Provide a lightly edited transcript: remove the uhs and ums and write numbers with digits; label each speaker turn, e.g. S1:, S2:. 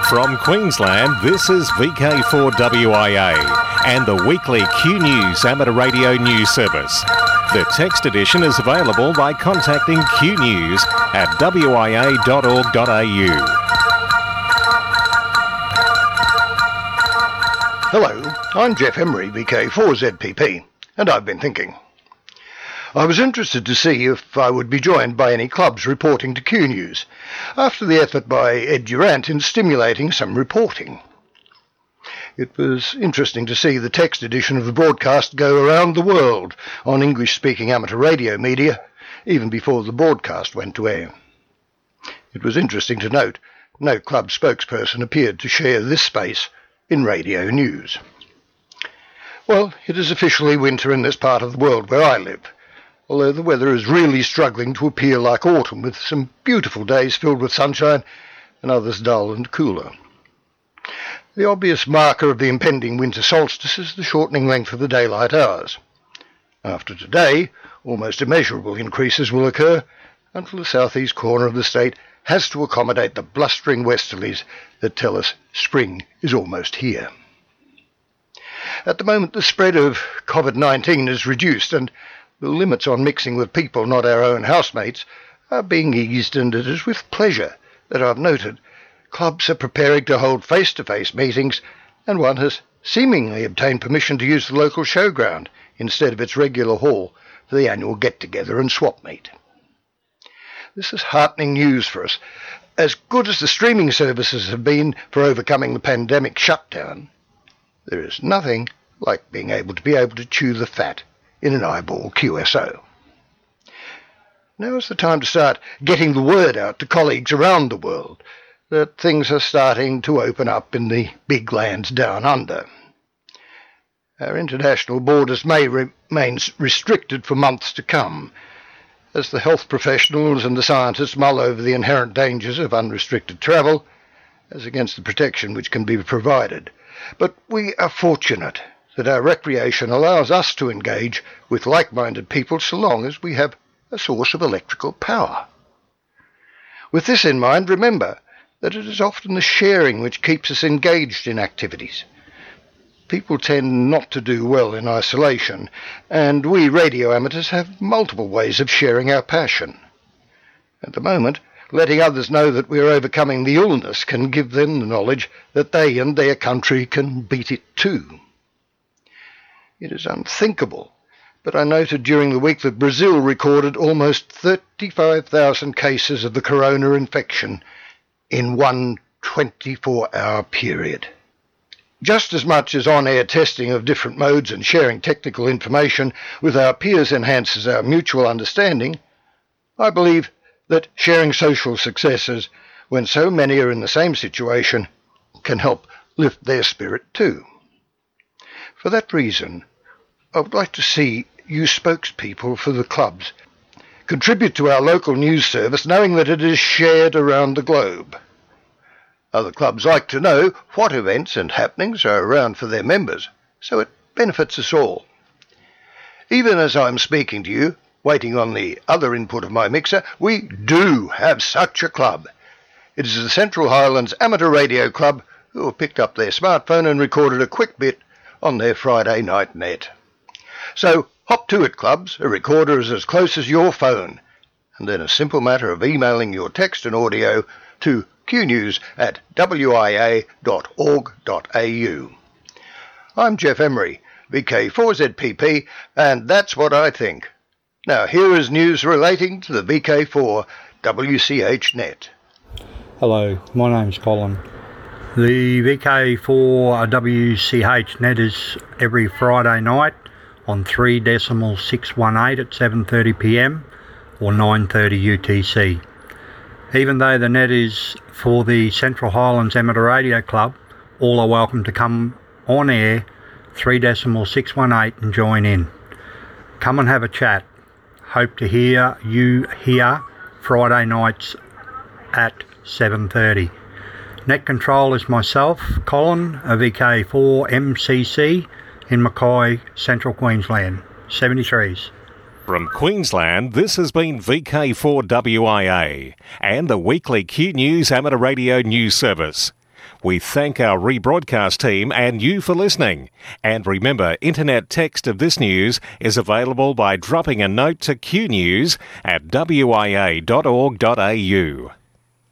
S1: From Queensland, this is VK4WIA and the weekly Q News Amateur Radio News Service. The text edition is available by contacting Q News at wia.org.au.
S2: Hello, I'm Jeff Emery, VK4ZPP, and I've been thinking. I was interested to see if I would be joined by any clubs reporting to Q News, after the effort by Ed Durant in stimulating some reporting. It was interesting to see the text edition of the broadcast go around the world on English-speaking amateur radio media, even before the broadcast went to air. It was interesting to note no club spokesperson appeared to share this space in radio news. Well, it is officially winter in this part of the world where I live, although the weather is really struggling to appear like autumn, with some beautiful days filled with sunshine and others dull and cooler. The obvious marker of the impending winter solstice is the shortening length of the daylight hours. After today, almost immeasurable increases will occur until the southeast corner of the state has to accommodate the blustering westerlies that tell us spring is almost here. At the moment, the spread of COVID-19 is reduced and the limits on mixing with people not our own housemates are being eased, and it is with pleasure that I've noted clubs are preparing to hold face-to-face meetings, and one has seemingly obtained permission to use the local showground instead of its regular hall for the annual get-together and swap meet. This is heartening news for us. As good as the streaming services have been for overcoming the pandemic shutdown, there is nothing like being able to chew the fat in an eyeball QSO. Now is the time to start getting the word out to colleagues around the world that things are starting to open up in the big lands down under. Our international borders may remain restricted for months to come, as the health professionals and the scientists mull over the inherent dangers of unrestricted travel, as against the protection which can be provided. But we are fortunate that our recreation allows us to engage with like-minded people so long as we have a source of electrical power. With this in mind, remember that it is often the sharing which keeps us engaged in activities. People tend not to do well in isolation, and we radio amateurs have multiple ways of sharing our passion. At the moment, letting others know that we are overcoming the illness can give them the knowledge that they and their country can beat it too. It is unthinkable, but I noted during the week that Brazil recorded almost 35,000 cases of the corona infection in one 24-hour period. Just as much as on-air testing of different modes and sharing technical information with our peers enhances our mutual understanding, I believe that sharing social successes, when so many are in the same situation, can help lift their spirit too. For that reason, I would like to see you spokespeople for the clubs contribute to our local news service, knowing that it is shared around the globe. Other clubs like to know what events and happenings are around for their members, so it benefits us all. Even as I'm speaking to you, waiting on the other input of my mixer, we do have such a club. It is the Central Highlands Amateur Radio Club, who have picked up their smartphone and recorded a quick bit on their Friday night net. So hop to it, clubs. A recorder is as close as your phone, and then a simple matter of emailing your text and audio to qnews@wia.org.au. I'm Jeff Emery, VK4ZPP, and that's what I think. Now here is news relating to the VK4 WCH net.
S3: Hello, my name's Colin. The VK4 WCH net is every Friday night on 3.618 at 7:30pm or 9:30 UTC. Even though the net is for the Central Highlands Amateur Radio Club, all are welcome to come on air 3.618 and join in. Come and have a chat. Hope to hear you here Friday nights at 7:30. Net control is myself, Colin, a VK4 MCC in Mackay, Central Queensland, 73s.
S1: From Queensland, this has been VK4WIA and the weekly Q News Amateur Radio News Service. We thank our rebroadcast team and you for listening. And remember, internet text of this news is available by dropping a note to Q News at wia.org.au.